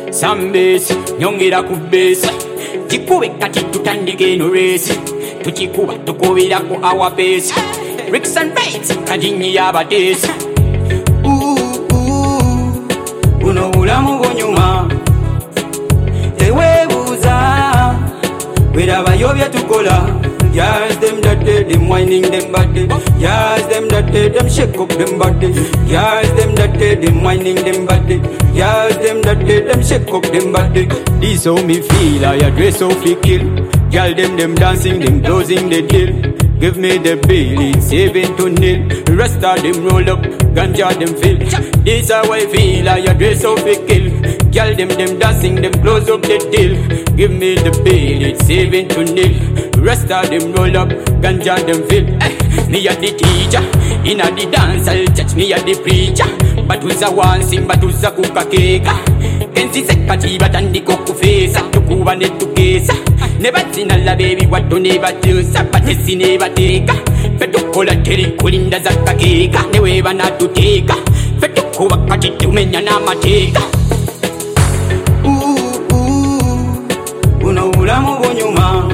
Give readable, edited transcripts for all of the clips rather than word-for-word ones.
Sambesi, nyongera ku base. Chikube kati tutandike no race. Tuchikuba tukubira ku our base. Ricks and Bates, kadinyi yabadesi. Uno ulamu bunyuma. Tewebuza. Wera bayobya tukola. Yes, them that day, them whining them body. Yes, them that day, them shake up them body. Yes, them that day, them whining them body. Yes, them that day, them shake up them body. This how me feel, I dress so fi kill. Girl, them dancing, them closing the deal. Give me the bill, it's 7-0. Rest of them roll up, ganja them fill. This how I feel, I dress so fi kill. Girl, them dancing, them close up the deal. Give me the bill, it's 7-0. Rest of them roll up, ganja them fill. Me a the teacher, inna the dance I'll touch me a the preacher. Batuza one sing, batuza kuka keka. Kensi sekati batandi koku fesa. Tukuba netukesa. Never seen a la baby what do never do. Sapatesi never take. Fetukola teri kulinda zaka keka. Newe bana to take. Fetukuba kati tumenya na mateka. Uno ulamu bunyuma.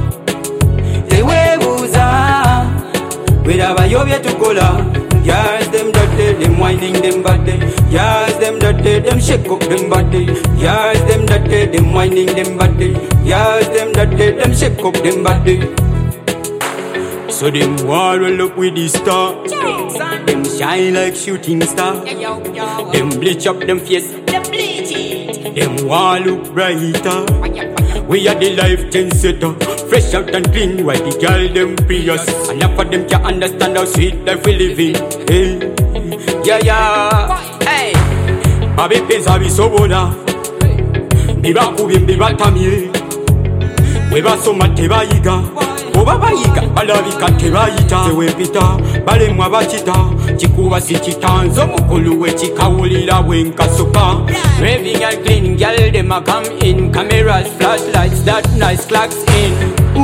Wera bayobya tukola. Yes, them that day, them whining them body. Yes, them that day, them shake up them body. Yes, them that day, them whining them body. Yes, them that day, them shake up them body. So them war roll up with the star. Them shine like shooting star. Them bleach up them face. Them war look brighter. We are the life ten setter. Fresh out and clean, why the girl them prius. And half of them can't understand how sweet life we live in. Hey, yeah, hey. Baby pesa bi sobona. Biba kubim biba tamie. Weba soma teba yiga. Oba bayiga, balabika teba yita. Sewe pita, bale mwa bachita. Chikuba si chitanzo, mukulu we chikawulila wenka soka. Raving and clean, girl them a come in. Cameras, flashlights, that nice clocks in.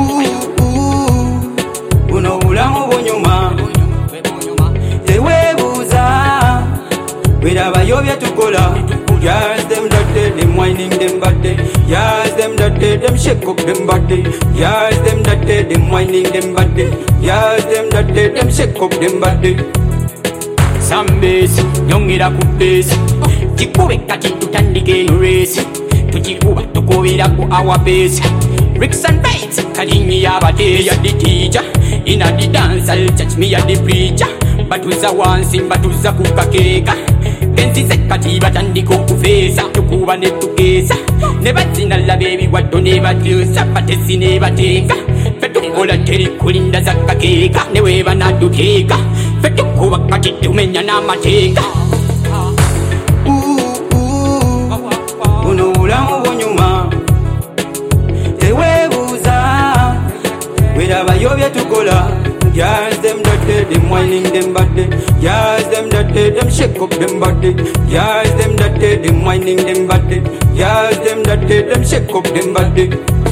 Uno ulamu bunyuma. Tewebuza. Wera bayobya tukola. Yes, them that day, them whining them body. Yes, them that day, them shake up them body. Yes, them that day, them whining them body. Yes, them that day, them shake up them body. Sambesi, nyongera ku base. Chikube kati tutandike no race. Tuchikuba tukubira ku our base. Ricks and Bates, kadinyi yabadesi. Ya the teacher, inna the dance I'll touch me a the preacher. Batuza one sing, batuza kuka keka. Kensi sekati batandi koku fesa. Tukuba netukesa. Never seen a la baby what do never do. Sapatesi never take. Fetukola teri kulinda zaka keka. Newe bana to take. Fetukuba kati tumenya na mateka. Uno ulamu bunyuma. Tewebuza. Wera bayobya tukola. Yes, them that day, them whining them body. Yes, them that day, them shake up them body. Yes, them that day, them whining them body. Yes, them that day, them shake up them body.